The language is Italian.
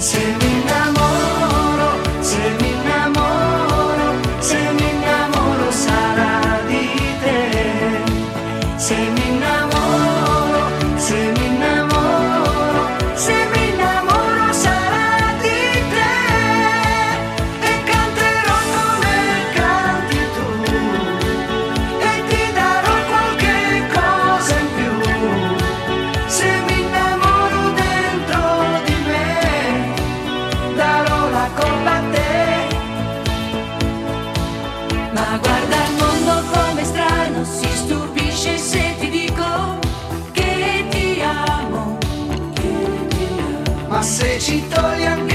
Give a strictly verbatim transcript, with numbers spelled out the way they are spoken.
Se mi innamoro, se mi innamoro, se mi innamoro sarà di te. Se mi innamoro, se mi innamoro, se mi innamoro sarà di te. E canterò come canti tu, e ti darò qualche cosa in più. Se mi innamoro dentro di me, darò la colpa a te. Ma guarda il mondo come strano, si stupisce se ti dico che ti amo, che ti amo. Ma se ci togli anche